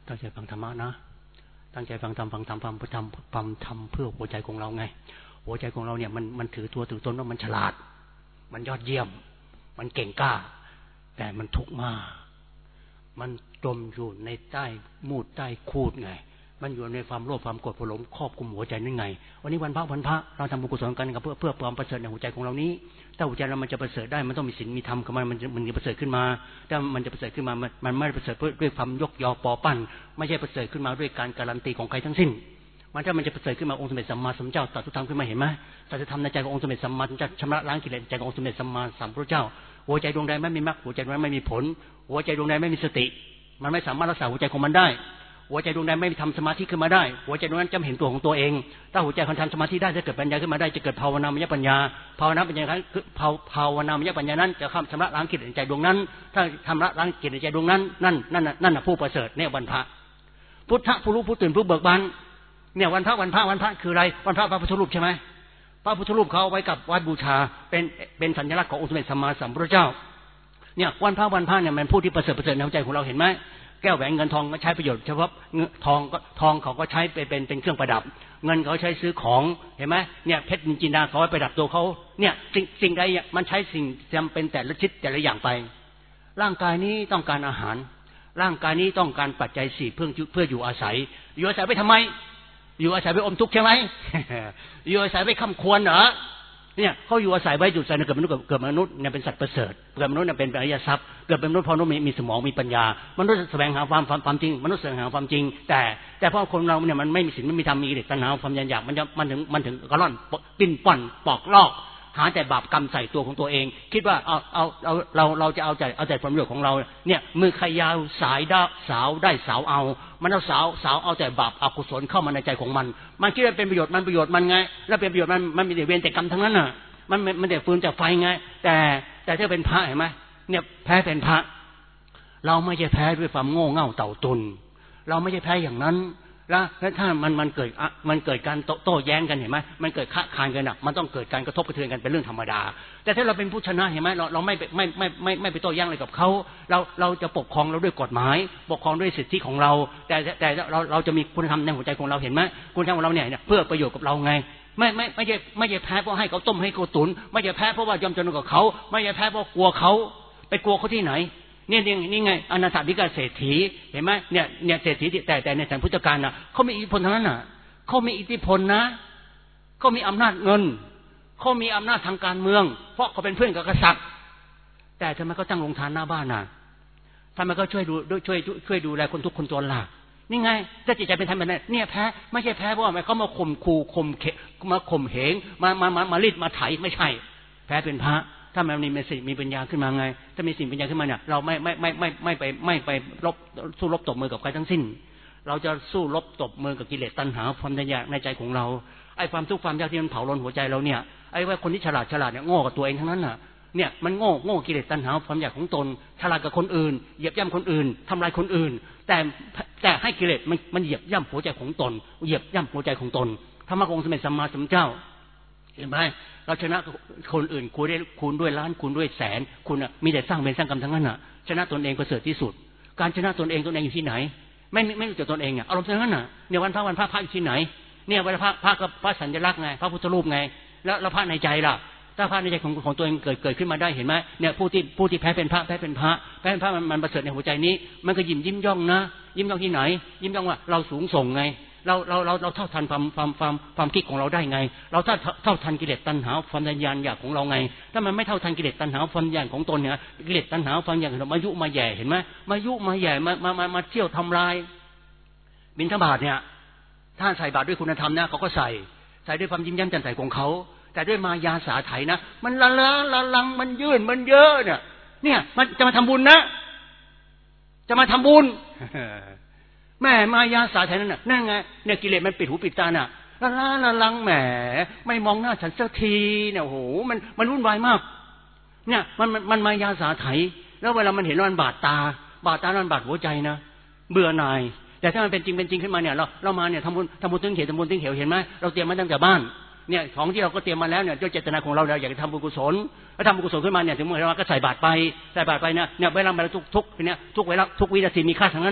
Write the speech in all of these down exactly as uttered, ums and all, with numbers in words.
ตั้งใจฟังธรรมะนะตั้งใจฟังธรรมฟังธรรมฟังธรรมฟังธรรมเพื่อหัวใจของเราไงหัวใจของเราเนี่ยมันมันถือตัวถือตนว่ามันฉลาดมันยอดเยี่ยมมันเก่งกล้าแต่มันทุกข์มากมันจมอยู่ในใต้มูดใต้คูดไงมันอยู่ในความโลภความโกรธความหลงครอบคุมหัวใจนั่นไงวันนี้วันพระวันพระเราทำบุญกุศลกันกับเพื่อเพื่อความประเสริฐในหัวใจของเรานี้ถ้าหัวใจเรามันจะประเสริฐได้มันต้องมีศีลมีธรรมกับมันมันมันจะประเสริฐขึ้นมาถ้ามันจะประเสริฐขึ้นมามันไม่ประเสริฐด้วยความยกยอปอปั้นไม่ใช่ประเสริฐขึ้นมาด้วยการการันตีของใครทั้งสิ้นมันถ้ามันจะประเสริฐขึ้นมาองค์สมเด็จสัมมาสัมพุทธเจ้าตรัสธรรมขึ้นมาเห็นไหมตรัสธรรมในใจขององค์สมเด็จสัมมาสัมพุทธเจ้าชำระล้างกิเลสใจขององค์สมเด็จสัมมาสัมพุทธเจ้าหัวใจดวงใดไม่มีมรรคหัวใจดวงนั้นไม่มีผลหัวใจดวงใดไม่มีสติมันไม่สามารถรักษาหัวใจของมันได้หัวใจดวงใดไม่ทำสมาธิขึ้นมาได้หัวใจดวงนั้นจำเห็นตัวของตัวเองถ้าหัวใจคนทำสมาธิได้จะเกิดปัญญาขึ้นมาได้จะเกิดภาวนามยปัญญาภาวนาปัญญาคือภาวนามยปัญญานั้นจะข้ามชำระล้างกิเลสในใจดวงนั้นถ้าชำระล้างกิเลสในใจดวงนั้นนั่นนั่นนั่นผู้ประเสริฐเนี่ยวันพระพุทธะผู้รู้ผู้ตื่นผู้เบิกบานเนี่ยวันพระวันพระวันพระคืออะไรวันพระพระพุทธรูปใช่ไหมพระพุทธรูปเขาเอาไว้กับวัดบูชาเป็นเป็นสัญลักษณ์ขององค์สมเด็จสัมมาสัมพุทธเจ้าเนี่ยวันพระวันพระเนี่ยมันผู้ที่ประเสริฐประเสริฐในหัวใจของเราเห็นไหมแก้วแหวนเงินทองก็ใช้ประโยชน์เฉพาะทองก็ทองเขาก็ใช้ไปเป็นเป็นเครื่องประดับเงินเขาใช้ซื้อของเห็นไหมเนี่ยเพชรจินดาเขาไว้ประดับตัวเขาเนี่ยสิ่งสิ่งใดมันใช้สิ่งจำเป็นแต่ละชิ้นแต่ละอย่างไปร่างกายนี้ต้องการอาหารร่างกายนี้ต้องการปัจจัยสี่เพื่อเพื่ออยู่อาศัยอยู่อาศัยไปทำไมอยู่อาศัยไปอมทุกข์ใช่ไหม อยู่อาศัยไปค้ำควรเหรอเนี่ยเขาอยู่อาศัยไว้อยู่อาศัยเกิดมนุษย์เกิดมนุษย์เนี่ยเป็นสัตว์ประเสริฐเกิดมนุษย์เนี่ยเป็นอริยทรัพย์เกิดเป็นมนุษย์เพราะมนุษย์มีสมองมีปัญญามนุษย์แสวงหาความความจริงมนุษย์แสวงหาความจริงแต่แต่เพราะคนเราเนี่ยมันไม่มีศีลไม่มีธรรมมีกิเลสตัณหาความอยากมันจะมันถึงมันถึงกระล่อนปิ้นป่อนปอกลอกหาแต่บาปกรรมใส่ตัวของตัวเองคิดว่าเอาเอาเอาเราเราจะเอาใจเอาใจความประโยชน์ของเราเนี่ยมือใครยาวสายได้สาวได้สาวเอามันเอาสาวสาวเอาแต่บาปอกุศลเข้ามาในใจของมันมันคิดว่าเป็นประโยชน์มันประโยชน์มันไงแล้วเป็นประโยชน์มันมันมีแต่เวรแต่กรรมทั้งนั้นน่ะมันมันแต่ฟืนแต่ไฟไงแต่แต่ถ้าเป็นพระเห็นไหมเนี่ยแพ้เป็นพระเราไม่ใช่แพ้ด้วยความโง่เง่าเต่าตุนเราไม่ใช่แพ้อย่างนั้นแล้วถ้ามันมันเกิดมันเกิดการโต้แย้งกันเห็นไหมมันเกิดค้าคานกันอ่ะมันต้องเกิดการกระทบกระเทือนกันเป็นเรื่องธรรมดาแต่ถ้าเราเป็นผู้ชนะเห็นไหมเราเราไม่ไม่ไม่ไม่ไม่ไปโต้แย้งอะไรกับเขาเราเราจะปกครองเราด้วยกฎหมายปกครองด้วยสิทธิของเราแต่แต่เราเราจะมีคุณธรรมในหัวใจของเราเห็นไหมคุณธรรมของเราเนี่ยเพื่อประโยชน์กับเราไงไม่ไม่ไม่ใช่ไม่ใช่แพ้เพราะให้เขาต้มให้เขาตุ๋นไม่ใช่แพ้เพราะว่ายอมจำนนกับเขาไม่ใช่แพ้เพราะกลัวเขาไปกลัวเขาที่ไหนเนี่ยนี่นี่ไงอนาถบิณฑิกาเศรษฐีเห็นไหมเนี่ยเนี่ยเศรษฐีแต่แต่ในสมัยพุทธกาลน่ะเขามีอิทธิพลทั้งนั้นน่ะเขามีอิทธิพลนะเขามีอำนาจเงินเขามีอำนาจทางการเมืองเพราะเขาเป็นเพื่อนกับกษัตริย์แต่ทำไมเขาตั้งโรงทานหน้าบ้านน่ะทำไมเขาช่วยดูช่วยช่วยดูแลคนทุกคนจนล่ะนี่ไงถ้าจิตใจเป็นธรรมแบบนั้นเนี่ยแพ้ไม่ใช่แพ้เพราะว่าเขามาข่มขู่ข่มเขมาข่มเหงมามามามาลิดมาไถไม่ใช่แพ้เป็นพระถ้ามันมีมีสิ่งมีปัญญาขึ้นมาไงถ้ามีสิ่งปัญญาขึ้นมาเนี่ยเราไม่ไม่ไม่ไม่ไม่ไปไม่ไปรบสู้รบตบมือกับใครทั้งสิ้นเราจะสู้รบตบมือกับกิเลสตัณหาความอยากในใจของเราไอ้ความทุกข์ความยากที่มันเผาลนหัวใจเราเนี่ยไอ้ว่าคนที่ฉลาดฉลาดเนี่ยโง่กับตัวเองทั้งนั้นน่ะเนี่ยมันโง่โง่กิเลสตัณหาความอยากของตนฉลาดกับคนอื่นเหยียบย่ำคนอื่นทำลายคนอื่นแต่แต่ให้กิเลสมันมันเหยียบย่ำหัวใจของตนเหยียบย่ำหัวใจของตนธรรมะองค์สมเด็จสัมมาสัมพุทธเจ้าเห็นไหมเราชนะคนอื่นคูณได้คูณด้วยล้านคูณด้วยแสนคุณอ่ะมีแต่สร้างเวรสร้างกรรมทั้งนั้นอ่ะชนะตนเองประเสริฐที่สุดการชนะตนเองตนเองอยู่ที่ไหนไม่ไม่รู้จักตนเองอ่ะอารมณ์ทั้งนั้นอ่ะเนี่ยวันพระวันพระพระอยู่ที่ไหนเนี่ยวันพระพระก็พระสัญลักษณ์ไงพระพุทธรูปไงแล้วแล้วพระในใจล่ะถ้าพระในใจของของตัวเองเกิดเกิดขึ้นมาได้เห็นไหมเนี่ยผู้ที่ผู้ที่แพ้เป็นพระแพ้เป็นพระแพ้เป็นพระมันมันประเสริฐในหัวใจนี้มันก็ยิ้มยิ้มย่องนะยิ้มย่องที่ไหนยิ้มย่องว่าเราสูงส่งไงเราเราเราเราเท่าทันความความความความคิดของเราได้ไงเราเท่าเท่าทันกิเลสตัณหาความทะยานอยากของเราไงถ้ามันไม่เท่าทันกิเลสตัณหาความทะยานของตนเนี่ยกิเลสตัณหาความอยากเรามายุมาแย่เห็นไหมมายุมาแย่มามามามาเที่ยวทำลายบิณฑบาตเนี่ยถ้าใส่บาตรด้วยคุณธรรมนะเขาก็ใส่ใส่ด้วยความยิ้มแย้มแจ่มใสของเขาแต่ด้วยมายาสาไถนะมันละละละลังมันยื่นมันเยอะเนี่ยเนี่ยมันจะมาทำบุญนะจะมาทำบุญแม่มายาสาไถนั่นน่ะนั่นไงเนี่ยกิเลสมันปิดหูปิดตาน่ะละละละลังแหมไม่มองหน้าฉันสักทีเนี่ยโอ้โหมันมันวุ่นวายมากเนี่ยมันมันมันมายาสาไถแล้วเวลามันเห็นว่ามันบาดตาบาดตาแล้วมันบาดหัวใจนะเบื่อหน่ายแต่ถ้ามันเป็นจริงเป็นจริงขึ้นมาเนี่ยเราเรามาเนี่ยทำบุญทำบุญตึงเขียวทำบุญตึงเขียวเห็นไหมเราเตรียมมาตั้งแต่บ้านเนี่ยของที่เราก็เตรียมมาแล้วเนี่ยด้วยเจตนาของเราเราอยากจะทำบุญกุศลแล้วทำบุญกุศลขึ้นมาเนี่ยถึงเมื่อเราก็ใส่บาตรไปใส่บาตรไปเนี่ยเนี่ยเวลาเราทุกทุกเนี่ยทุกเวลาทุกวินาทีมีค่าทั้งนั้นน่ะ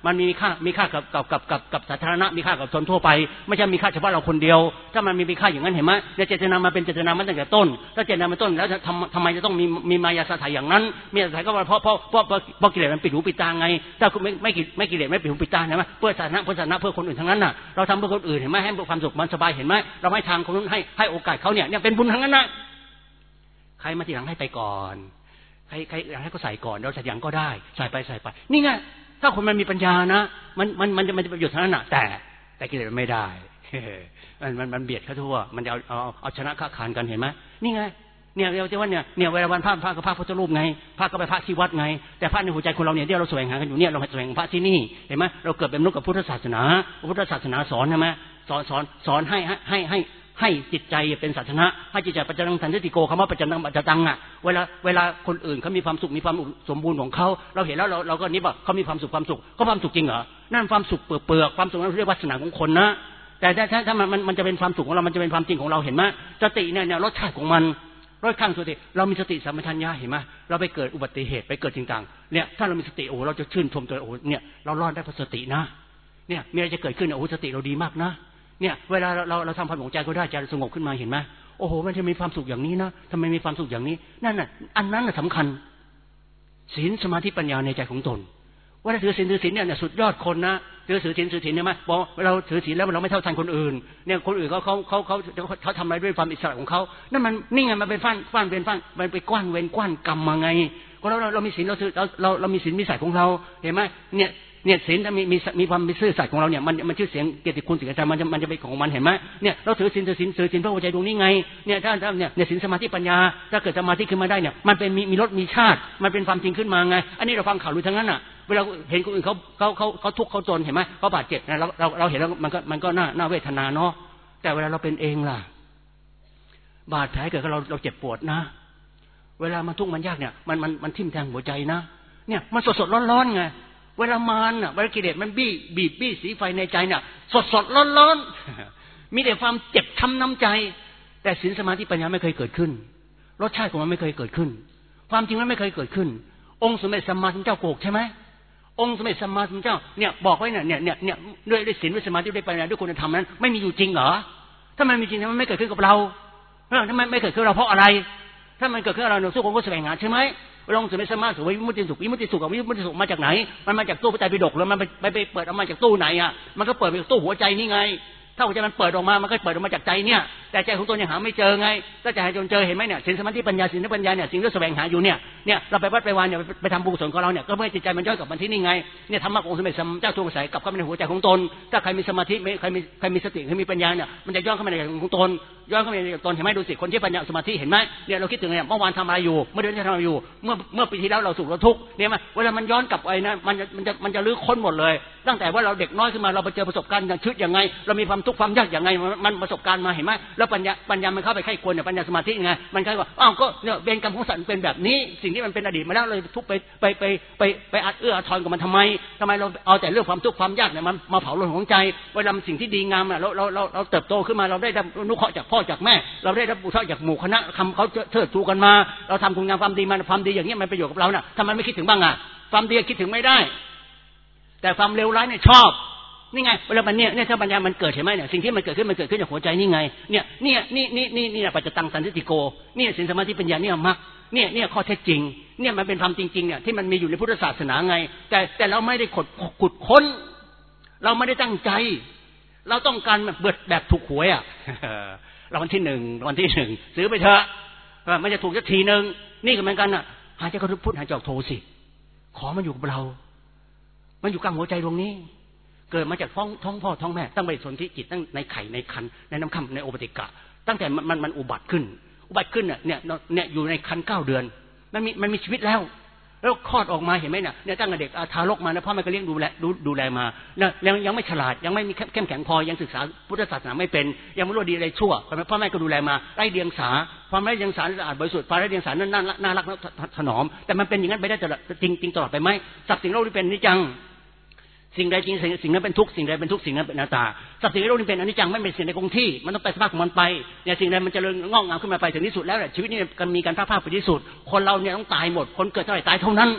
มันมีค่ามีค่ากับกับกับกับกับสาธารณะมีค่ากับชนทั่วไปไม่ใช่มีค่าเฉพาะเราคนเดียวถ้ามันมีค่าอย่างนั้นเห็นไหมเนี่ยเจตนามาเป็นเจตนามาตั้งแต่ต้นถ้าเจตนามาต้นแล้วทำทำไมจะต้องมีมีมายาสถายอย่างนั้นมีสถายก็เพราะเพราะเพราะเพราะกิเลสมันปิดหูปิดตาไงถ้าคุณไม่ไม่ไม่กิเลสไม่ปิดหูปิดตาเห็นไหมเพื่อศาสนาเพื่อศาสนาเพื่อคนอื่นทั้งนั้นน่ะเราทำเพื่อคนอื่นเห็นไหมให้ความสุขมันสบายเห็นไหมเราให้ทางคนนู้นให้ให้โอกาสเขาเนี่ยเนี่ยเป็นบุญทั้งนั้นนะใครมาทีหลังให้ไปก่อนใครใครให้เขาใส่ก่อนเราใส่ยังก็ได้ใส่ไปใส่ไปนี่ไงถ้าคนมันมีปัญญานะมันมันมันจะมันจะประโยชน์ทั้งนั้นน่ะแต่แต่กิเลสมันไม่ได้มันมันมันเบียดเขาทั่วมันจะเอาเอาเอาชนะค้าขานกันเห็นไหมนี่ไงเนี่ยเราจะว่าเนี่ยเนี่ยเวลาวันพระพระก็พระพุทธรูปไงพระก็ไปพระที่วัดไงแต่พระในหัวใจคนเราเนี่ยที่เราแสวงหากันอยู่เนี่ยเราแสวงพระที่นี่เห็นไหมเราเกิดเป็นมนุษย์กับพุทธศาสนาพุทธศาสนาสอนใช่ไหมสอนสอนสอนให้ให้ให้ให้จิตใจเป็นศาสนาให้จิตใจปัจจังสันติโกคำว่าปัจจังปัจจังอ่ะเวลาเวลาคนอื่นเขามีความสุขมีความสมบูรณ์ของเขาเราเห็นแล้วเราเราก็นิบว่าเขามีความสุขความสุขก็ความสุขจริงเหรอนั่นความสุขเปลือกเปลือกความสุขนั้นเรียกวาสนาของคนนะแต่ถ้าถ้ามันมันจะเป็นความสุขของเรามันจะเป็นความจริงของเราเห็นไหมสติเนี่ยเนี่ยรสชาติของมันรสข้างสติเรามีสติสัมปชัญญะเห็นไหมเราไปเกิดอุบัติเหตุไปเกิดจริงๆเนี่ยถ้าเรามีสติโอ้เราจะชื่นชมตัวโอ้เนี่ยเรารอดได้เพราะสตินะเนี่ยมีอะไรจะเกิดขึ้นโอ้สติเราดีมากนะเนี่ยเวลาเราเราทำความหลงใจก็ได้ใจสงบขึ้นมาเห็นไหมโอ้โหมันจะมีความสุขอย่างนี้นะทำไมมีความสุขอย่างนี้นั่นน่ะอันนั้นน่ะสำคัญศีลสมาธิปัญญาในใจของตนว่าถ้าถือศีลถือศีลเนี่ยสุดยอดคนนะถือศีลถือศีลเนี่ยมั้ยบอกเราถือศีลแล้วเราไม่เท่าทันคนอื่นเนี่ยคนอื่นเขาเขาเขาเขาเขาทำอะไรด้วยความอิสระของเขานั่นมันนี่ไงมันเป็นฟันฟันเป็นฟันมันไปกว้านเวรกว้านกรรมมาไงก็เราเรามีศีลเราเราเราเรามีศีลมีสัยของเราเห็นไหมเนี่ยเนี่ยศีลถ้ามีมีมีความมีซื่อสัตย์ของเราเนี่ยมันมันชื่อเสียงเกียรติคุณสิ่งต่างๆมันจะมันจะเป็นของมันเห็นไหมเนี่ยเราถือศีลถือศีลถือศีลเพื่อหัวใจดวงนี้ไงเนี่ยถ้าถ้าเนี่ยเนี่ยศีลสมาธิปัญญาถ้าเกิดสมาธิขึ้นมาได้เนี่ยมันเป็นมีมีรสมีชาติมันเป็นความจริงขึ้นมาไงอันนี้เราฟังข่าวรู้ทั้งนั้นอ่ะเวลาเห็นคนอื่นเขาเขาเขาเขาทุกข์เขาจนเห็นไหมเขาบาดเจ็บนะเราเราเราเห็นแล้วมันก็มันก็น่าน่าเวทนาเนาะแต่เวลาเราเป็นเองล่ะบาดแผลเกิดกับเราเราเจ็บปวดนะเวลามันทุกข์มันยากเนี่ยมันมันมันทิ่มแทงหัวใจนะเนี่ยมันสดสดร้อนร้อนไงเวลามันอ่ะเวลากิเลสมันบี้บีบบี้สีไฟในใจเนี่ยสดสดร้อนร้อนมีแต่ความเจ็บช้ำน้ำใจแต่ศีลสมาธิปัญญาไม่เคยเกิดขึ้นรสชาติของมันไม่เคยเกิดขึ้นความจริงมันไม่เคยเกิดขึ้นองค์สมเด็จสัมมาสัมพุทธเจ้าโกหกใช่ไหมองค์สมเด็จสัมมาสัมพุทธเจ้าเนี่ยบอกไว้เนี่ยเนี่ยเนี่ยด้วยด้วยศีลด้วยสมาธิด้วยปัญญาด้วยคุณธรรมนั้นไม่มีอยู่จริงเหรอถ้ามันมีจริงทำไมไม่เกิดขึ้นกับเราถ้ามันไม่เกิดขึ้นเราเพราะอะไรถ้ามันเกิดขึ้นเราเนี่ยสู้คนก็แสวงหาใช่ไหมลงสมัยสมาสุวิมุตติสุขวิมุตติสุขกับวิมุตติสุขมาจากไหนมันมาจากตู้พระไตรปิฎกแล้วมันไปไปเปิดออกมาจากตู้ไหนอ่ะมันก็เปิดมาจากตู้หัวใจนี่ไงถ้าหัวใจมันเปิดออกมามันก็เปิดออกมาจากใจเนี่ยแต่ใจของตัวยังหาไม่เจอไงถ้าใจจนเจอเห็นไหมเนี่ยศีลสมาธิปัญญาศีลปัญญาเนี่ยสิ่งที่แสวงหาอยู่เนี่ยเนี่ยเราไปวัดไปวานเนี่ยไปทำบุญกุศลของเราเนี่ยก็เพื่อจิตใจมันย้อนกลับมาที่นี่ไงเนี่ยธรรมะองค์สมเด็จสัมมาสัมพุทธเจ้าทรงใส่กลับเข้ามาในหัวใจของตนถ้าใครมีสมาธิใครมีใครมีสติใครมีปัญญาเนี่ยมันจะย้อนเข้ามาในใจของตนย้อนเข้ามาในตนเห็นไหมดูสิคนที่ปัญญาสมาธิเห็นไหมเนี่ยเราคิดถึงเนี่ยเมื่อวานทำอะไรอยู่เมื่อเดือนที่ทำอะไรอยู่เมื่อเมื่อปีที่แล้วเราสุขเราทุกข์เนี่ยมั้ยเวลามันย้อนกลับไปนะมันจะมันจะมันจะลื้อค้นหมดเลยตั้งแต่ว่าเราเด็กน้อยขึ้นมาเราไปเจอประสบการณ์อย่างชีวิตยังไงเรามีความทุกข์ความยากอย่างไงมันประสบการณ์มาเห็นไหมแล้วปัญญาปัญญามันเข้าไปไข้ควรเนี่ยปัญญาสมาธิไงมันใช่ว่าอ้าวก็เนี่ยเวรกรรมของสัตว์เป็นแบบนี้สิ่งที่มันเป็นอดีตมาแล้วเลยทุกไปไปไปไปไปอัดเอื้ออัดทอนกับมันทำไมทำไมเราเอาแต่เรื่องความทุกข์ความยากเนี่ยมันมาเผาลนของใจเวลาสิ่งที่ดีงามอ่ะเราเราเราเราเติบโตขึ้นมาเราได้รับอนุเคราะห์จากพ่อจากแม่เราได้รับบุญจากหมู่คณะคำเขาเทิดทูกันมาเราทำคุณงามความดีมันความดีอย่างนี้มันประโยชน์กับเราน่ะทำไมไม่คิดถึงบ้างอ่ะความดีคิดถึงไม่ได้แต่ความเลวร้ายเนี่ยชอบนี่ไงเวลามันเนี่ยเนี่ยถ้าปัญญามันเกิดเห็นไหมเนี่ยสิ่งที่มันเกิดขึ้นมันเกิดขึ้นจากหัวใจนี่ไงเนี่ยเนี่ยนี่นี่นี่นี่ปัจจตังสันติโกเนี่ยศีลสมาธิปัญญาเนี่ยมรรคเนี่ยเนี่ยข้อเท็จจริงเนี่ยมันเป็นธรรมจริงๆเนี่ยที่มันมีอยู่ในพุทธศาสนาไงแต่แต่เราไม่ได้ขุดขุดค้นเราไม่ได้ตั้งใจเราต้องการแบบเบิดแบบถูกหวยอ่ะรางวัลที่หนึ่งรางวัลที่หนึ่งซื้อไปเถอะมันจะถูกสักทีนึงนี่ก็เหมือนกันอ่ะหายใจเข้าพุทหายใจออกโทสิขอมันอยู่กับเรามันอยู่กลางหัวใจดวงนี้เกิดมาจากท้องท้องพ่อท้องแม่ตั้งไปสนธิจิตตั้งในไข่ในคันในน้ำค่ำในโอปติกะตั้งแต่มันมันมันอุบัติขึ้นอุบัติขึ้นเนี่ยเนี่ยเนี่ยอยู่ในคันเก้าเดือนมันมีมันมีชีวิตแล้วแล้วคลอดออกมาเห็นไหมเนี่ยเนี่ยตั้งแต่เด็กทารกมานะพ่อแม่ก็เลี้ยงดูแลดูดูแลมาเนี่ยยังยังไม่ฉลาดยังไม่มีเข้มแข็งพอยังศึกษาพุทธศาสนาไม่เป็นยังไม่รู้ดีอะไรชั่วพ่อแม่ก็ดูแลมาไร้เดียงสาความไร้เดียงสาสะอาดบริสุทธิ์ความไร้เดียงสานั้นน่ารักถนอมแต่มันเป็นอย่างนั้นไปได้ตลอดจริงจริงตลอดไปไหมสักสิ่งโลกที่เป็นนิจจังสิ่งใดจริงสิ่งนั้นเป็นทุกสิ่งใดเป็นทุกสิ่งนั้นเป็นอนัตตาสัพสิ่งในโลกนี้เป็นอนิจจังไม่เป็นสิ่งในคงที่มันต้องไปสภาพของมันไปเนี่ยสิ่งใดมันจะเริญงอกงามขึ้นมาไปถึงที่สุดแล้วแหละชีวิตนี้มันมีการพลาดพลาดไปที่สุดคนเราเนี่ยต้องตายหมดคนเกิดเท่าไหร่ตายเท่านั้น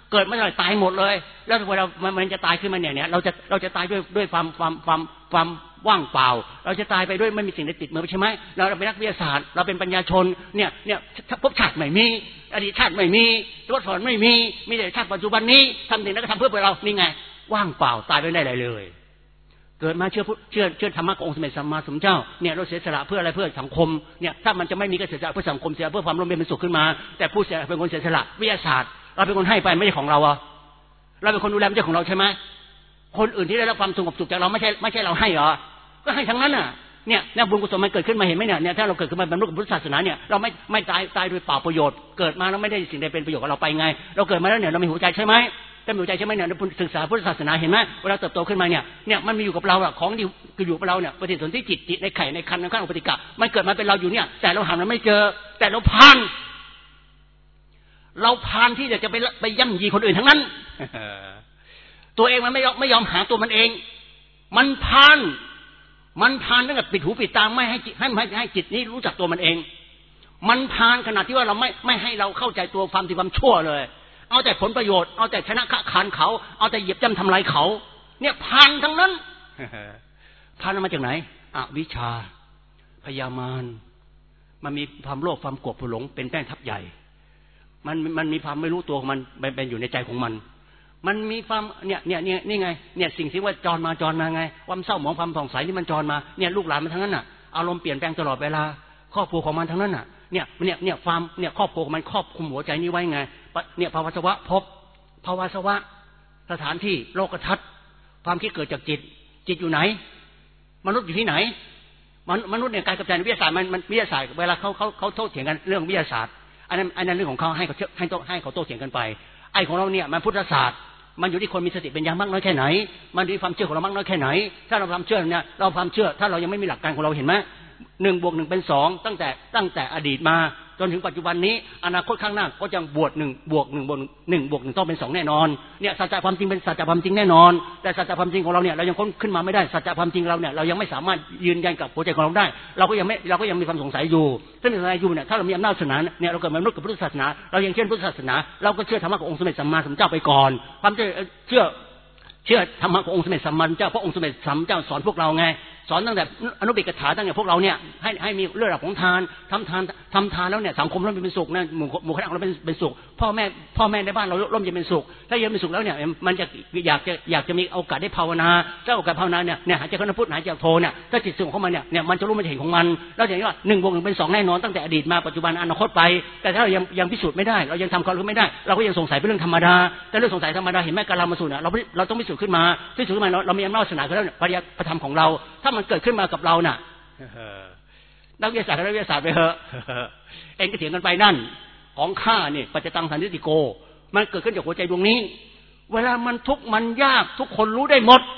เกิดไม่ได้ตายหมดเลยแล้วเวลามันจะตายขึ้นมาเนี่ยเนี่ยเราจะเราจะตายด้วยด้วยความความความความว่างเปล่าเราจะตายไปด้วยไม่มีสิ่งใดติดมือใช่ไหมเราเป็นนักวิทยาศาสตร์เราเป็นปัญญาชนเนี่ยเนี่ยภพชาติไม่มีอดีตชาติไม่มีตัวสอนไม่มีมีแต่ชาติปัจจุบันนี้ทำสิ่งนั้นก็ทำเพื่อเรานี่ไงว่างเปล่าตายไปไม่ได้อะไรเลยเกิดมาเชื่อเชื่อเชื่อธรรมะขององค์สมเด็จสัมมาสัมพุทธเจ้าเนี่ยเราเสียสละเพื่ออะไรเพื่อสังคมเนี่ยถ้ามันจะไม่มีก็เสียสละเพื่อสังคมเสียเพื่อความร่มเย็นเป็นสุขขึ้นมาแต่ผู้เสียเป็นคนเสียสละวิทยาศาสตร์เราเป็นคนให้ไปไม่ใช่ของเราอ่ะเราเป็นคนดูแลไม่ใช่ของเราใช่ไหมคนอื่นที่ได้รับความสงบสุขจากเราไม่ใช่ไม่ใช่เราให้เหรอก็ให้ทั้งนั้นน่ะเนี่ยเนี่ยบุญกุศลมันเกิดขึ้นมาเห็นไหมเนี่ยเนี่ยถ้าเราเกิดขึ้นมาเป็นลูกพุทธศาสนาเนี่ยเราไม่ไม่ตายตายโดยเปล่าประโยชน์เกิดมาแล้วไม่ได้สิ่งใดเป็นประโยชน์กับเราไปไงเราเกิดมาแล้วเนี่ยเรามีหัวใจใช่ไหมถ้ามีหัวใจใช่ไหมเนี่ยศึกษาพุทธศาสนาเห็นไหมเวลาเติบโตขึ้นมาเนี่ยเนี่ยมันมีอยู่กับเราอะของดีคืออยู่กับเราเนี่ยปฏิสนธิจิตจิตในไข่ในคันในข้างอุปติกะมันเกิดมาเป็นเราอยู่เนี่ยแต่เราหามันไม่เจอแต่เราพานเราพานที่จะไปไปย่ำยีคนอื่นทั้งนั้นตัวเองมันไม่ยอมไม่ยอมหาตัวมันเองมันพานมันพานตั้งแต่ปิดหูปิดตาไม่ให้ให้ให้ให้จิตนี้รู้จักตัวมันเองมันพานขนาดที่ว่าเราไม่ไม่ให้เราเข้าใจตัวความดีความชั่วเลยเอาแต่ผลประโยชน์เอาแต่ชนะขะขานเขาเอาแต่เหยียบย่ำทำลายเขาเนี่ยพานทั้งนั้นพานมาจากไหนอวิชชาพยามารมันมีความโลภความโกรธผู้หลงเป็นแป้งทับใหญ่มันมันมีความไม่รู้ตัวของมันเป็นอยู่ในใจของมันมันมีความเนี่ยเนี่ยเนี่ยนี่ไงเนี่ยสิ่งที่ว่าจรมาจรมาไงความเศร้าหมองความผ่องใสที่มันจรมาเนี่ยลูกหลานมันทั้งนั้นน่ะอารมณ์เปลี่ยนแปลงตลอดเวลาครอบครัวของมันทั้งนั้นน่ะเนี่ยเนี่ยเนี่ยความเนี่ยครอบครัวของมันครอบคุมหัวใจนี้ไว้ไงเนี่ยภาวะสวะพบภาวะสวะสถานที่โลกทัศน์ความคิดเกิดจากจิตจิตอยู่ไหนมนุษย์อยู่ที่ไหนมนุษย์เนี่ยการกระจายวิทยาศาสตร์มันมันวิทยาศาสตร์เวลาเขาเขาเขาโต้เถียงกันเรื่องวิทยาศาสตร์อันนั้นอันนั้นเรื่องของเขาให้เขาให้โต้ให้เขาโต้เถียงกันไปไอ้ของเราเนี่ยมันพุทธศาสตร์มันอยู่ที่คนมีสติเป็นอย่างมากน้อยแค่ไหนมันอยู่ที่ความเชื่อของเรามากน้อยแค่ไหนถ้าเราความเชื่อเนี่ยเราความเชื่อถ้าเรายังไม่มีหลักการของเราเห็นไหมหนึ่งบวกหนึ่งเป็นสองตั้งแต่ตั้งแต่อดีตมาจนถึงปัจจุบันนี้อนาคตข้างหน้าก็จะบวกหนึ่งบวกหนึ่งบวกหนึ่งบวกหนึ่งต้องเป็นสองแน่นอนเนี่ยสัจจะความจริงเป็นสัจจะความจริงแน่นอนแต่สัจจะความจริงของเราเนี่ยเรายังค้นขึ้นมาไม่ได้สัจจะความจริงเราเนี่ยเรายังไม่สามารถยืนยันกับหัวใจของเราได้เราก็ยังไม่เราก็ยังมีความสงสัยอยู่ถ้ามีสงสัยอยู่เนี่ยถ้าเรามีอำนาจศาสนาเนี่ยเราเกิดมานุษย์กับพุทธศาสนาเรายังเชื่อพุทธศาสนาเราก็เชื่อธรรมะขององค์สมเด็จสัมมาสัมพุทธเจ้าไปก่อนความเชื่อเชื่อเชื่อธรรมะขององค์สมเด็จสัมมาสัมพุทธเจ้าเพราะองค์สมเด็จสัมมาสัมพุทธเจ้าสอนพวกเราไงสอนตั้งแต่อนุปิกถาตั้งแต่พวกเราเนี่ยให้ให้มีเรื่องของทานทำทานทำทานแล้วเนี่ยสังคมร่มเย็นเป็นสุขนะหมู่หมู่คณะเราเป็นเป็นสุขพ่อแม่พ่อแม่ในบ้านเราร่มเย็นเป็นสุขถ้าเย็นเป็นสุขแล้วเนี่ยมันจะอยากจะอยากจะมีโอกาสได้ภาวนาถ้าโอกาสภาวนาเนี่ยเนี่ยหายใจเข้าพุทหายใจโทเนี่ยถ้าจิตสงบเข้ามาเนี่ยเนี่ยมันจะรู้มันจะเห็นของมันแล้วอย่างนี้ว่าหนึ่งบวกหนึ่งเป็นสองแน่นอนตั้งแต่อดีตมาปัจจุบันอนาคตไปแต่ถ้าเรายังยังพิสูจน์ไม่ได้เรายังทำความรู้ไม่ได้เราก็ยังสงสัยเป็นเรื่องธรรมดาแต่เรื่องสงสัยธรรมดาเห็นไหมกาลามาสูตรเนี่ยเราเราต้องพิสูจน์ขึ้นมาพิสูจน์ขึ้นมาเรามีอำนาจศาสนาแล้วปริยัติธรรมของเราถ้ามันเกิดขึ้นมากับเราน่ะนักวิทยาศาสตร์นักวิทยาศาสตร์ไปเถอะเองก็เถียงกันไปนั่นของข้าเนี่ยปัจจตังสันติโกมันเกิดขึ้นจากหัวใจดวงนี้เวลามันทุกข์มันยากทุกคนรู้ได้หมด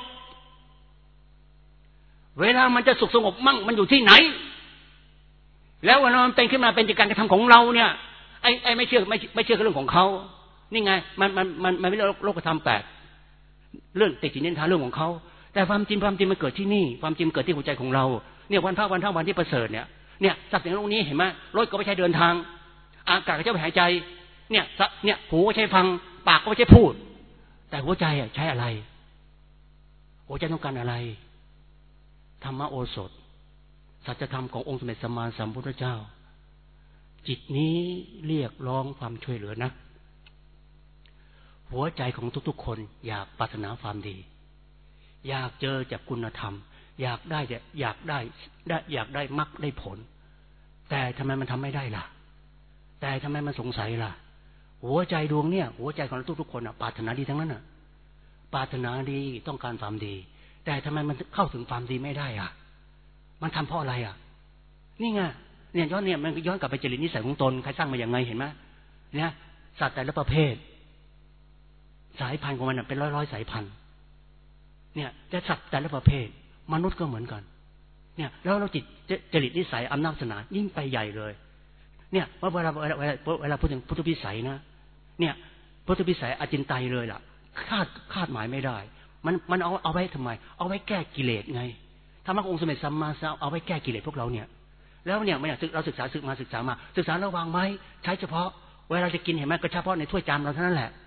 เวลามันจะสุขสงบมั่งมันอยู่ที่ไหนแล้วเวลามันเป็นขึ้นมาเป็นจากการกระทำของเราเนี่ยไอ้ไอ้ไม่เชื่อไม่ไม่เชื่อเรื่องของเขานี่ไงมันมันมันมันไม่เรื่องโลกธรรมแปดเรื่องติดสินนินทาเรื่องของเขาแต่ความจริงความจริงมันเกิดที่นี่ความจริงเกิดที่หัวใจของเราเนี่ยวันพระวันเท่าวันที่ประเสริฐเนี่ยเนี่ยสัตว์ในโลกนี้เห็นไหมรถก็ไม่ใช่เดินทางอากาศก็ใช้หายใจเนี่ยเนี่ยหูก็ใช้ฟังปากก็ไม่ใช่พูดแต่หัวใจอ่ะใช้อะไรหัวใจต้องการอะไรธรรมโอสถสัจธรรมขององค์สมเด็จสัมมาสัมพุทธเจ้าจิตนี้เรียกร้องความช่วยเหลือนะหัวใจของทุกๆคนอยากปรารถนาความดีอยากเจอจากคุณธรรมอยากได้จะอยากได้ได้อยากได้มรรคได้ผลแต่ทำไมมันทำไม่ได้ล่ะแต่ทำไมมันสงสัยล่ะหัวใจดวงเนี่ยหัวใจของทุกๆคนอ่ะปรารถนาดีทั้งนั้นอ่ะปรารถนาดีต้องการความดีแต่ทำไมมันเข้าถึงความดีไม่ได้อ่ะมันทำเพราะอะไรอ่ะนี่ไงเนี่ยย้อนเนี่ยมันย้อนกลับไปจริตนิสัยของตนใครสร้างมาอย่างไงเห็นไหมเนี่ยสัตว์แต่ละประเภทสายพันธุ์ของมันเป็นร้อยร้อยสายพันธุ์เนี่ยแต่สัตว์แต่ละประเภทมนุษย์ก็เหมือนกันเนี่ยแล้วเราจิตจริตนิสัยอำนาจศาสนายิ่งไปใหญ่เลยเนี่ยว่าเวลาเวลาเวลาพูดถึงพุทธพิสัยนะเนี่ยพุทธพิสัยอจินไตยเลยล่ะคาดคาดหมายไม่ได้มันมันเอาเอาไว้ทำไมเอาไว้แก้กิเลสไงธรรมะองค์สมเด็จสัมมาสัมพุทธเจ้าเอาไว้แก้กิเลสพวกเราเนี่ยแล้วเนี่ยมันเราศึกษาศึกมาศึกษามาศึกษาแล้ววางไว้ใช้เฉพาะเวลาจะกินเห็นไหมก็เฉพาะในถ้วยจานเราเท่านั้นแหละ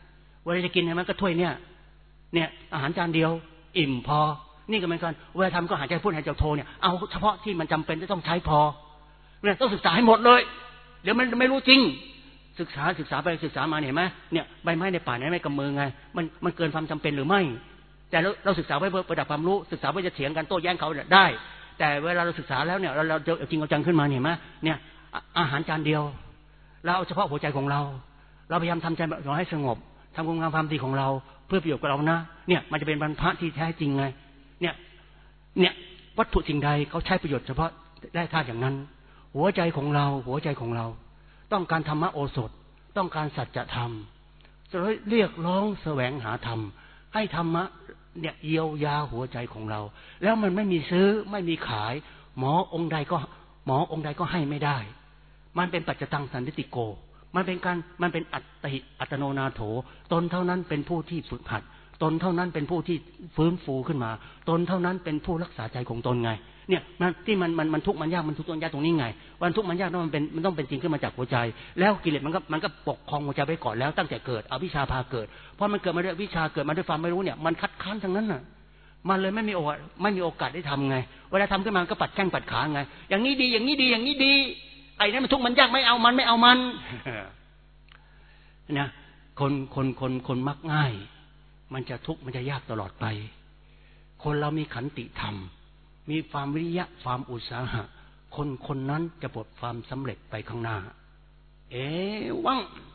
เวลาจะกินเนี่ยมันก็ถ้วยเนี่ยเนี่ยอาหารจานเดียวอิ่มพอนี่ก็เหมือนกันเวลาทำก็หายใจพูดหายใจโทเนี่ยเอาเฉพาะที่มันจำเป็นจะต้องใช้พอเนี่ยต้องศึกษาให้หมดเลยเดี๋ยวมันไม่รู้จริงศึกษาศึกษาไปศึกษามาเห็นไหมเนี่ยใบไม้ในป่าเนี่ยไม่กำมือไงมันมันเกินความจำเป็นหรือไม่แต่เราเราศึกษาไว้เพื่อประดับความรู้ศึกษาไว้จะเถียงกันโต้แย้งเขาได้แต่เวลาเราศึกษาแล้วเนี่ยเราเราจริงจังขึ้นมาเห็นไหมเนี่ยอาหารจานเดียวเราเอาเฉพาะหัวใจของเราเราพยายามทำใจเราให้สงบทำคุณงามความดีของเราเพื่อประโยชน์กับเรานะเนี่ยมันจะเป็นบรรพะที่แท้จริงไงเนี่ยเนี่ยวัตถุสิ่งใดเขาใช้ประโยชน์เฉพาะได้ธาตุอย่างนั้นหัวใจของเราหัวใจของเราต้องการธรรมโอสถต้องการสัจธรรมจะเรียกร้องแสวงหาธรรมให้ธรรมะเนี่ยเยียวยาหัวใจของเราแล้วมันไม่มีซื้อไม่มีขายหมอองค์ใดก็หมอองค์ใดก็ให้ไม่ได้มันเป็นปัจจตังสันติโกมันเป็นการมันเป็นอัตติอัตโนนาโถตนเท่านั้นเป็นผู้ที่ฝึกหัดตนเท่านั้นเป็นผู้ที่ฟื้นฟูขึ้นมาตนเท่านั้นเป็นผู้รักษาใจของตนไงเนี่ยมันที่มันมันมันทุกข์มันยากมันทุกข์มันยากตรงนี้ไงวันทุกข์มันยากต้องมันเป็นมันต้องเป็นจริงขึ้นมาจากหัวใจแล้วกิเลสมันก็มันก็ปกครองหัวใจไว้ก่อนแล้วตั้งแต่เกิดอวิชชาพาเกิดเพราะมันเกิดมาด้วยวิชาเกิดมาด้วยความไม่รู้เนี่ยมันคัดค้านทั้งนั้นน่ะมันเลยไม่มีโอกาสไม่มีโอกาสได้ทำไงเวลาทำขึ้นมาก็ปัดแข้งปัดขาไงอย่างนี้ดีอย่างนี้ดีอย่างนี้ดีไอ้นั่นมันทุกข์มันยากไม่เอามันไม่เอามันนะคนคนคนคนมักง่ายมันจะทุกข์มันจะยากตลอดไปคนเรามีขันติธรรมมีความวิริยะความอุตสาหะคนคนนั้นจะประสบความสำเร็จไปข้างหน้าเอวัง